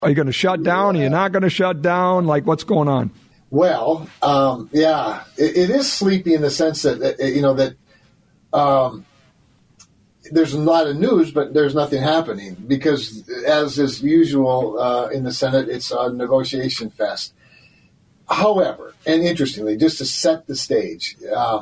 Are you going to shut down? Are you not going to shut down? Like, what's going on? Well, it is sleepy in the sense that, there's a lot of news, but there's nothing happening because, as is usual in the Senate, it's a negotiation fest. However, and interestingly, just to set the stage,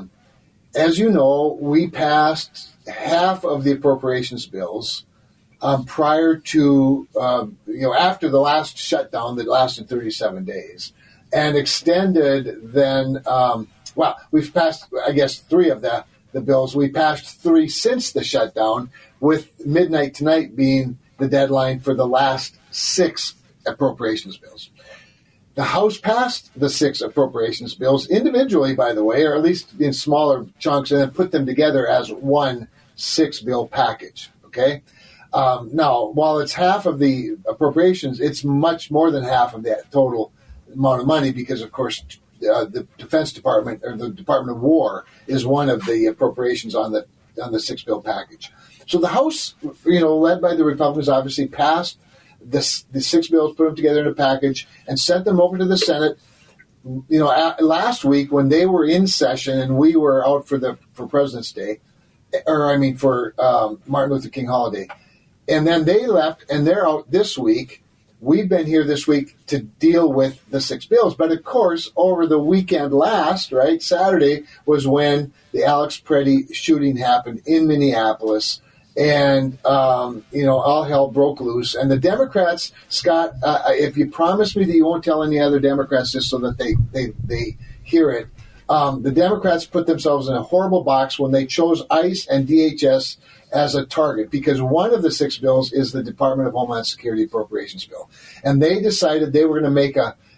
as you know, we passed half of the appropriations bills prior to, after the last shutdown that lasted 37 days, and extended then, we've passed, I guess, 3 of the bills. We passed 3 since the shutdown, with midnight tonight being the deadline for the last 6 appropriations bills. The House passed the 6 appropriations bills individually, by the way, or at least in smaller chunks, and then put them together as one 6-bill package, okay? Now, while it's half of the appropriations, it's much more than half of that total amount of money because, of course, the Defense Department or the Department of War is one of the appropriations on the 6-bill package. So the House, led by the Republicans, obviously passed the 6 bills, put them together in a package, and sent them over to the Senate. Last week when they were in session and we were out for President's Day, for Martin Luther King holiday, and then they left and they're out this week. We've been here this week to deal with the 6 bills. But, of course, over the weekend Saturday was when the Alex Preddy shooting happened in Minneapolis. And, all hell broke loose. And the Democrats, Scott, if you promise me that you won't tell any other Democrats just so that they hear it, the Democrats put themselves in a horrible box when they chose ICE and DHS as a target, because one of the 6 bills is the Department of Homeland Security Appropriations Bill. And they decided they were going to make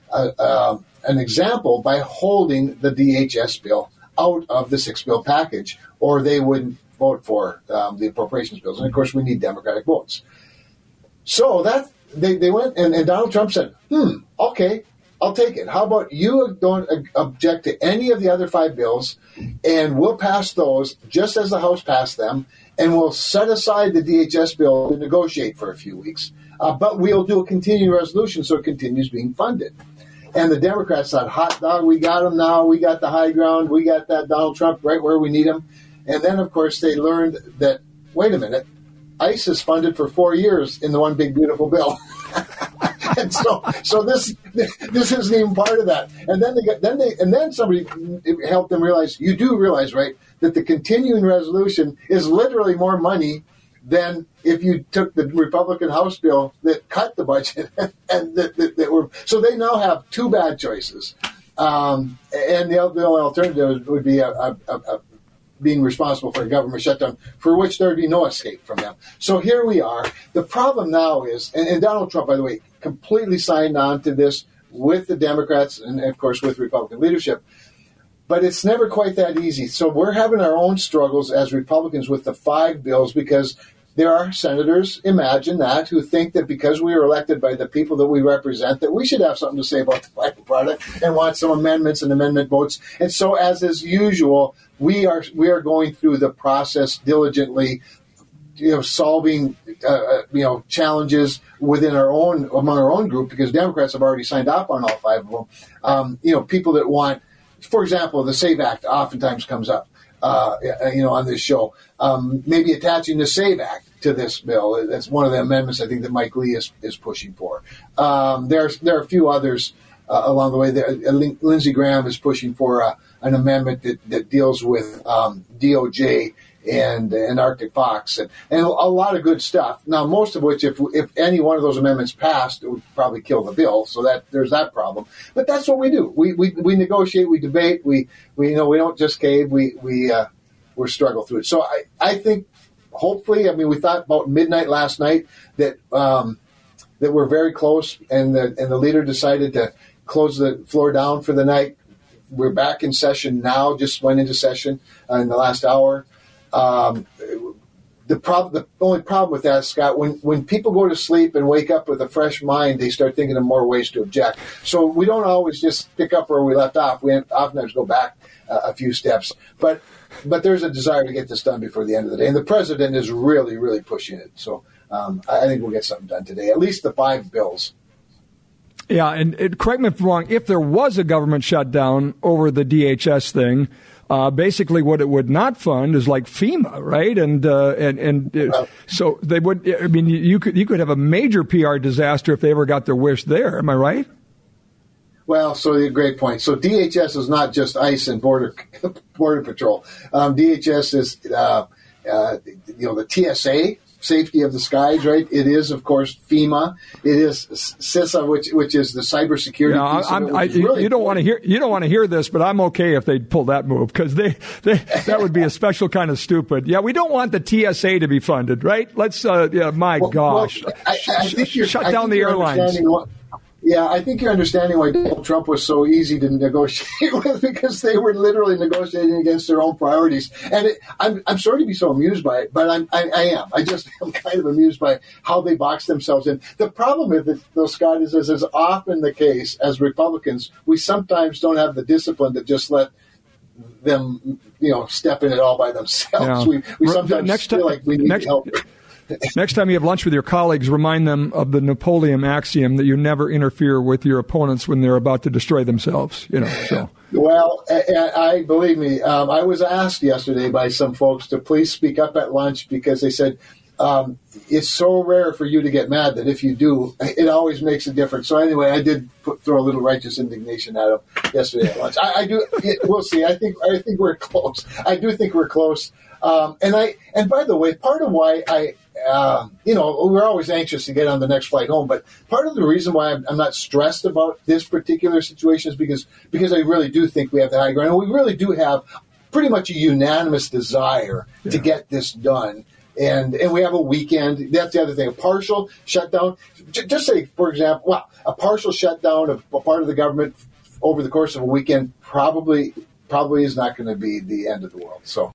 an example by holding the DHS bill out of the 6-bill package, or they wouldn't vote for the appropriations bills. And, of course, we need Democratic votes. So that they went, and Donald Trump said, okay, I'll take it. How about you don't object to any of the other 5 bills, and we'll pass those just as the House passed them, and we'll set aside the DHS bill to negotiate for a few weeks. But we'll do a continuing resolution so it continues being funded. And the Democrats thought, hot dog, we got him now. We got the high ground. We got that Donald Trump right where we need him. And then, of course, they learned that, wait a minute, ICE is funded for 4 years in the one big, beautiful bill. And so this isn't even part of that. And then somebody helped them realize, you do realize, right, that the continuing resolution is literally more money than if you took the Republican House bill that cut the budget. So they now have 2 bad choices. And the only alternative would be being responsible for a government shutdown, for which there would be no escape from them. So here we are. The problem now is, and Donald Trump, by the way, completely signed on to this with the Democrats and, of course, with Republican leadership. But it's never quite that easy. So we're having our own struggles as Republicans with the 5 bills, because there are senators, imagine that, who think that because we were elected by the people that we represent, that we should have something to say about the final product and want some amendments and amendment votes. And so, as is usual, we are going through the process diligently, solving challenges among our own group, because Democrats have already signed up on all 5 of them. People that want, for example, the SAVE Act oftentimes comes up. On this show, maybe attaching the SAVE Act to this bill. That's one of the amendments I think that Mike Lee is pushing for. There are a few others along the way. Lindsey Graham is pushing for an amendment that deals with DOJ and Arctic Fox and a lot of good stuff. Now, most of which, if any one of those amendments passed, it would probably kill the bill. So that there's that problem. But that's what we do. We negotiate, we debate, we don't just cave. We struggle through it. So I think hopefully, we thought about midnight last night that we're very close, and the leader decided to close the floor down for the night. We're back in session now. Just went into session in the last hour. The only problem with that, Scott, when people go to sleep and wake up with a fresh mind, they start thinking of more ways to object. So we don't always just pick up where we left off. We oftentimes go back a few steps. But there's a desire to get this done before the end of the day. And the president is really, really pushing it. So I think we'll get something done today, at least the 5 bills. Yeah, and correct me if I'm wrong, if there was a government shutdown over the DHS thing, basically what it would not fund is like FEMA, right? So they would, I mean, you could have a major PR disaster if they ever got their wish there. Am I right? Well, so great point. So DHS is not just ICE and Border Patrol. DHS is, the TSA, Safety of the Skies, right? It is, of course, FEMA. It is CISA, which is the cybersecurity. Yeah, you don't want to hear this, but I'm okay if they pull that move because that would be a special kind of stupid. Yeah, we don't want the TSA to be funded, right? Let's, gosh, I think shut down the airlines. Yeah, I think you're understanding why Donald Trump was so easy to negotiate with, because they were literally negotiating against their own priorities. And I'm sorry to be so amused by it, but I am. I just am kind of amused by how they box themselves in. The problem with it, though, Scott, is as is often the case as Republicans, we sometimes don't have the discipline to just let them, step in it all by themselves. Yeah. We sometimes feel like we need help. Next time you have lunch with your colleagues, remind them of the Napoleon axiom that you never interfere with your opponents when they're about to destroy themselves. So. Well, I believe me. I was asked yesterday by some folks to please speak up at lunch because they said it's so rare for you to get mad that if you do, it always makes a difference. So anyway, I did throw a little righteous indignation at them yesterday at lunch. I do. We'll see. I think we're close. I do think we're close. And by the way, part of why we're always anxious to get on the next flight home, but part of the reason why I'm not stressed about this particular situation is because I really do think we have the high ground, and we really do have pretty much a unanimous desire to get this done. And we have a weekend. That's the other thing. A partial shutdown. Just say, for example, a partial shutdown of a part of the government over the course of a weekend probably is not going to be the end of the world. So.